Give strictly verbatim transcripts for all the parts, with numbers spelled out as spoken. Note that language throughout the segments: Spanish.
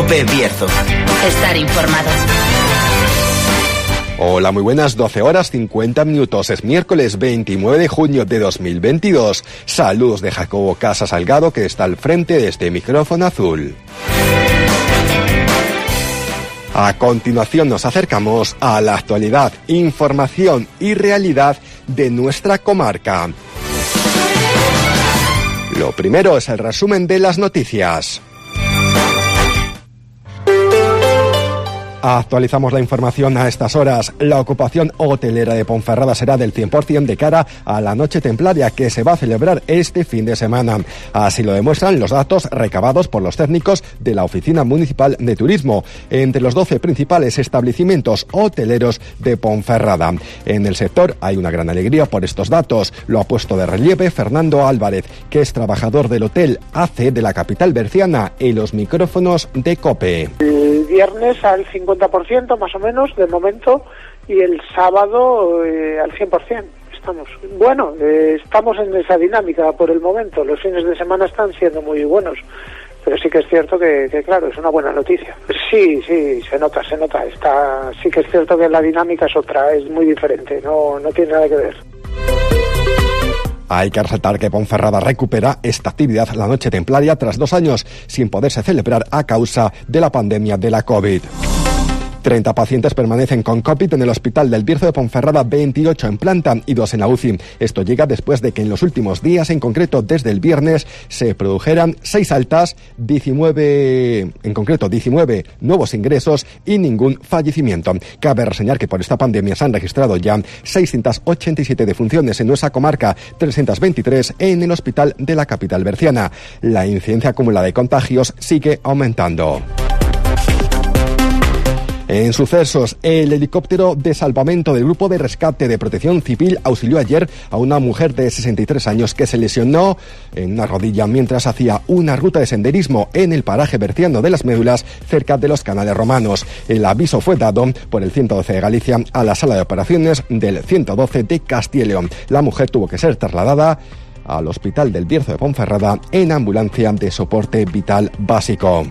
COPE Bierzo. Estar informado. Hola, muy buenas, doce horas cincuenta minutos, es miércoles veintinueve de junio de dos mil veintidós. Saludos de Jacobo Casa Salgado, que está al frente de este micrófono azul. A continuación nos acercamos a la actualidad, información y realidad de nuestra comarca. Lo primero es el resumen de las noticias. Actualizamos la información a estas horas. La ocupación hotelera de Ponferrada será del cien por ciento de cara a la Noche Templaria, que se va a celebrar este fin de semana. Así lo demuestran los datos recabados por los técnicos de la Oficina Municipal de Turismo, entre los doce principales establecimientos hoteleros de Ponferrada. En el sector hay una gran alegría por estos datos. Lo ha puesto de relieve Fernando Álvarez, que es trabajador del Hotel A C de la capital berciana, en los micrófonos de COPE. El viernes al cincuenta por ciento más o menos de momento y el sábado eh, al cien por ciento estamos. Bueno, eh, estamos en esa dinámica por el momento. Los fines de semana están siendo muy buenos, pero sí que es cierto que, que claro, es una buena noticia. Sí, sí, se nota, se nota. Está, sí que es cierto que la dinámica es otra, es muy diferente, no, no tiene nada que ver. Hay que resaltar que Ponferrada recupera esta actividad la Noche Templaria tras dos años sin poderse celebrar a causa de la pandemia de la COVID. treinta pacientes permanecen con COVID en el Hospital del Bierzo de Ponferrada, veintiocho en planta y dos en la U C I. Esto llega después de que en los últimos días, en concreto desde el viernes, se produjeran seis altas, diecinueve, en concreto diecinueve nuevos ingresos y ningún fallecimiento. Cabe reseñar que por esta pandemia se han registrado ya seiscientas ochenta y siete defunciones en nuestra comarca, trescientas veintitrés en el hospital de la capital berciana. La incidencia acumulada de contagios sigue aumentando. En sucesos, el helicóptero de salvamento del Grupo de Rescate de Protección Civil auxilió ayer a una mujer de sesenta y tres años que se lesionó en una rodilla mientras hacía una ruta de senderismo en el paraje berciano de Las Médulas, cerca de los Canales Romanos. El aviso fue dado por el ciento doce de Galicia a la sala de operaciones del ciento doce de Castilla y León. La mujer tuvo que ser trasladada al Hospital del Bierzo de Ponferrada en ambulancia de soporte vital básico.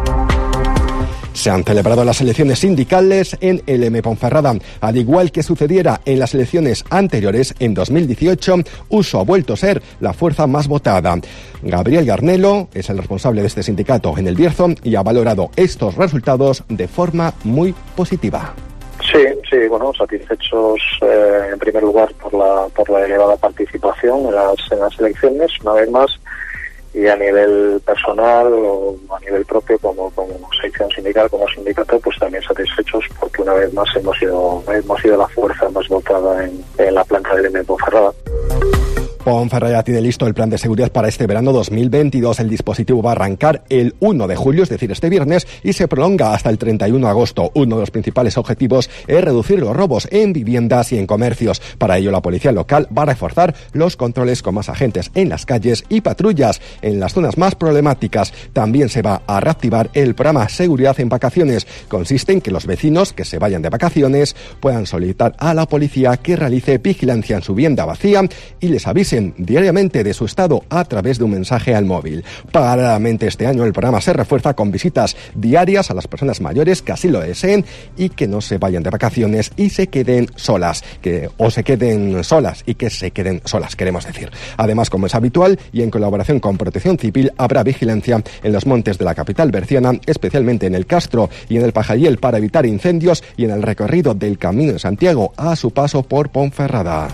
Se han celebrado las elecciones sindicales en el M Ponferrada. Al igual que sucediera en las elecciones anteriores, en dos mil dieciocho, Uso ha vuelto a ser la fuerza más votada. Gabriel Garnelo es el responsable de este sindicato en el Bierzo y ha valorado estos resultados de forma muy positiva. Sí, sí, bueno, satisfechos eh, en primer lugar por la por la elevada participación en las, en las elecciones, una vez más. Y a nivel personal o a nivel propio como, como sección sindical, como sindicato, pues también satisfechos porque una vez más hemos sido hemos sido la fuerza más votada en, en la planta del M Ponferrada. Ponferrada tiene listo el plan de seguridad para este verano dos mil veintidós. El dispositivo va a arrancar el uno de julio, es decir, este viernes, y se prolonga hasta el treinta y uno de agosto. Uno de los principales objetivos es reducir los robos en viviendas y en comercios. Para ello, la policía local va a reforzar los controles con más agentes en las calles y patrullas en las zonas más problemáticas. También se va a reactivar el programa Seguridad en Vacaciones. Consiste en que los vecinos que se vayan de vacaciones puedan solicitar a la policía que realice vigilancia en su vivienda vacía y les avise diariamente de su estado a través de un mensaje al móvil. Paralelamente, este año el programa se refuerza con visitas diarias a las personas mayores que así lo deseen y que no se vayan de vacaciones y se queden solas, que o se queden solas y que se queden solas, queremos decir. Además, como es habitual y en colaboración con Protección Civil, habrá vigilancia en los montes de la capital berciana, especialmente en el Castro y en el Pajariel, para evitar incendios, y en el recorrido del Camino de Santiago a su paso por Ponferrada.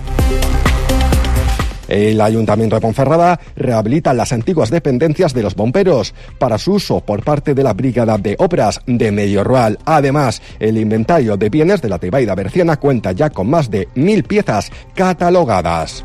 El Ayuntamiento de Ponferrada rehabilita las antiguas dependencias de los bomberos para su uso por parte de la Brigada de Obras de Medio Rural. Además, el inventario de bienes de la Tebaida berciana cuenta ya con más de mil piezas catalogadas.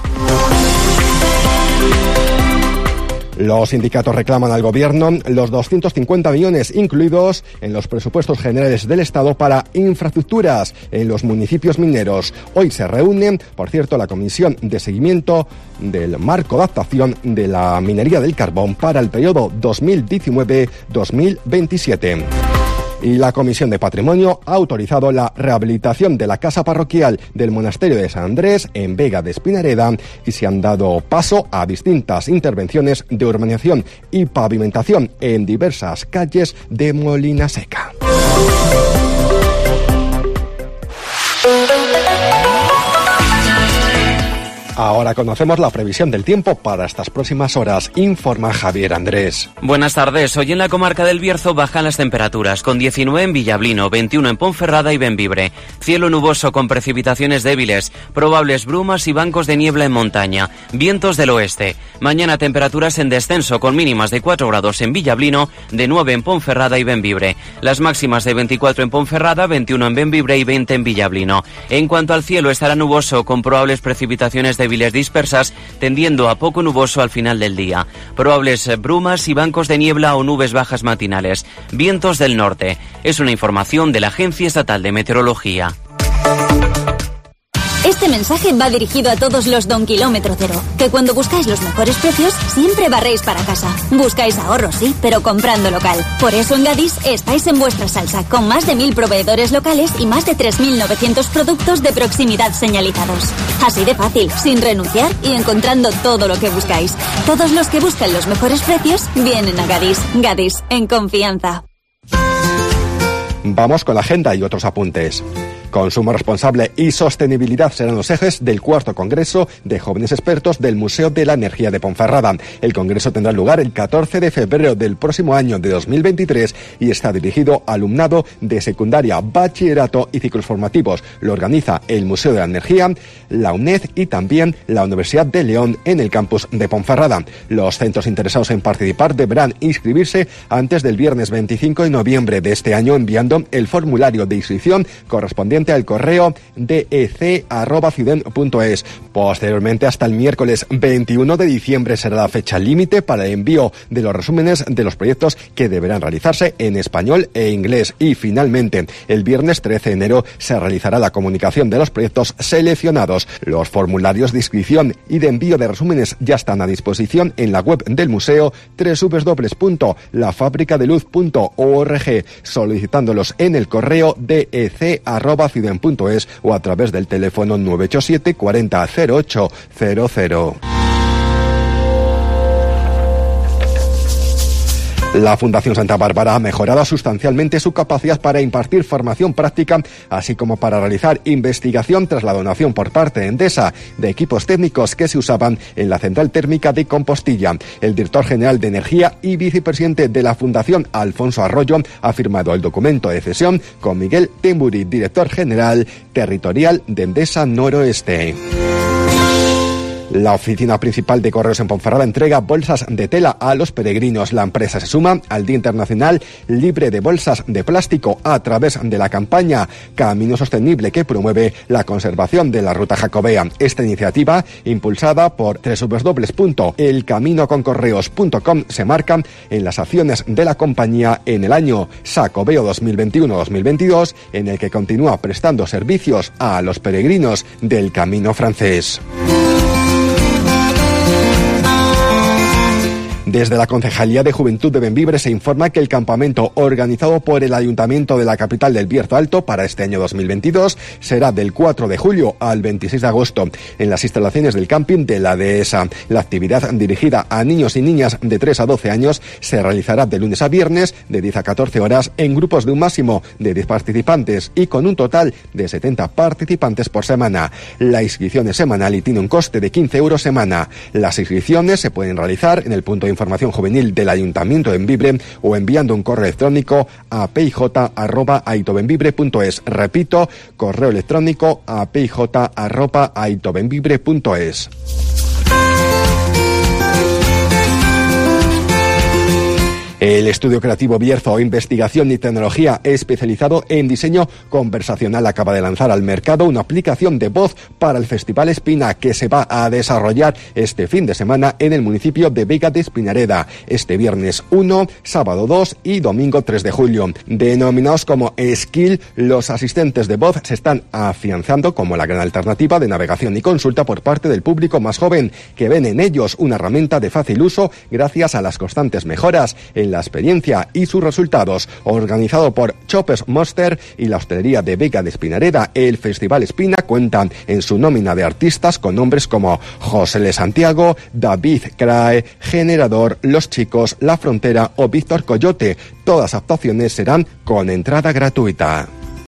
Los sindicatos reclaman al Gobierno los doscientos cincuenta millones incluidos en los presupuestos generales del Estado para infraestructuras en los municipios mineros. Hoy se reúne, por cierto, la Comisión de Seguimiento del Marco de Adaptación de la Minería del Carbón para el periodo dos mil diecinueve a dos mil veintisiete. Y la Comisión de Patrimonio ha autorizado la rehabilitación de la casa parroquial del monasterio de San Andrés en Vega de Espinareda y se han dado paso a distintas intervenciones de urbanización y pavimentación en diversas calles de Molina Seca. Ahora conocemos la previsión del tiempo para estas próximas horas. Informa Javier Andrés. Buenas tardes. Hoy en la comarca del Bierzo bajan las temperaturas, con diecinueve en Villablino, veintiuno en Ponferrada y Bembibre. Cielo nuboso con precipitaciones débiles, probables brumas y bancos de niebla en montaña. Vientos del oeste. Mañana temperaturas en descenso, con mínimas de cuatro grados en Villablino, de nueve en Ponferrada y Bembibre. Las máximas de veinticuatro en Ponferrada, veintiuno en Bembibre y veinte en Villablino. En cuanto al cielo, estará nuboso con probables precipitaciones débiles dispersas, tendiendo a poco nuboso al final del día. Probables brumas y bancos de niebla o nubes bajas matinales. Vientos del norte. Es una información de la Agencia Estatal de Meteorología. Este mensaje va dirigido a todos los Don Kilómetro Cero, que cuando buscáis los mejores precios, siempre barréis para casa. Buscáis ahorros, sí, pero comprando local. Por eso en Gadis estáis en vuestra salsa, con más de mil proveedores locales y más de tres mil novecientos productos de proximidad señalizados. Así de fácil, sin renunciar y encontrando todo lo que buscáis. Todos los que buscan los mejores precios vienen a Gadis. Gadis, en confianza. Vamos con la agenda y otros apuntes. Consumo responsable y sostenibilidad serán los ejes del cuarto Congreso de Jóvenes Expertos del Museo de la Energía de Ponferrada. El congreso tendrá lugar el catorce de febrero del próximo año de dos mil veintitrés y está dirigido a alumnado de secundaria, bachillerato y ciclos formativos. Lo organiza el Museo de la Energía, la UNED y también la Universidad de León en el campus de Ponferrada. Los centros interesados en participar deberán inscribirse antes del viernes veinticinco de noviembre de este año enviando el formulario de inscripción correspondiente al correo dec arroba ciden punto es. Posteriormente, hasta el miércoles veintiuno de diciembre será la fecha límite para el envío de los resúmenes de los proyectos que deberán realizarse en español e inglés. Y finalmente, el viernes trece de enero se realizará la comunicación de los proyectos seleccionados. Los formularios de inscripción y de envío de resúmenes ya están a disposición en la web del museo doble u doble u doble u punto la fábrica de luz punto org, solicitándolos en el correo dec arroba ciden punto es o a través del teléfono nueve ocho siete cuarenta cero ocho cero cero. La Fundación Santa Bárbara ha mejorado sustancialmente su capacidad para impartir formación práctica, así como para realizar investigación tras la donación por parte de Endesa de equipos técnicos que se usaban en la central térmica de Compostilla. El director general de Energía y vicepresidente de la Fundación, Alfonso Arroyo, ha firmado el documento de cesión con Miguel Temburi, director general territorial de Endesa Noroeste. La oficina principal de Correos en Ponferrada entrega bolsas de tela a los peregrinos. La empresa se suma al Día Internacional Libre de Bolsas de Plástico a través de la campaña Camino Sostenible que promueve la conservación de la ruta jacobea. Esta iniciativa, impulsada por doble u doble u doble u punto el camino con correos punto com, se marca en las acciones de la compañía en el año Xacobeo dos mil veintiuno dos mil veintidós, en el que continúa prestando servicios a los peregrinos del Camino francés. Desde la Concejalía de Juventud de Bembibre se informa que el campamento organizado por el Ayuntamiento de la capital del Bierzo Alto para este año dos mil veintidós será del cuatro de julio al veintiséis de agosto en las instalaciones del camping de la dehesa. La actividad dirigida a niños y niñas de tres a doce años se realizará de lunes a viernes de diez a catorce horas en grupos de un máximo de diez participantes y con un total de setenta participantes por semana. La inscripción es semanal y tiene un coste de quince euros semana. Las inscripciones se pueden realizar en el punto de información juvenil del Ayuntamiento de Bembibre o enviando un correo electrónico a pij arroba aitobembibre punto es. Repito, correo electrónico a pij arroba aitobembibre punto es. El Estudio Creativo Bierzo, Investigación y Tecnología especializado en diseño conversacional, acaba de lanzar al mercado una aplicación de voz para el Festival Espina que se va a desarrollar este fin de semana en el municipio de Vega de Espinareda, este viernes uno, sábado dos y domingo tres de julio. Denominados como Skill, los asistentes de voz se están afianzando como la gran alternativa de navegación y consulta por parte del público más joven, que ven en ellos una herramienta de fácil uso gracias a las constantes mejoras en la la experiencia y sus resultados. Organizado por Choppers Monster y la hostelería de Vega de Espinareda, el Festival Espina cuentan en su nómina de artistas con nombres como José Le Santiago, David Crae, Generador, Los Chicos, La Frontera o Víctor Coyote. Todas actuaciones serán con entrada gratuita.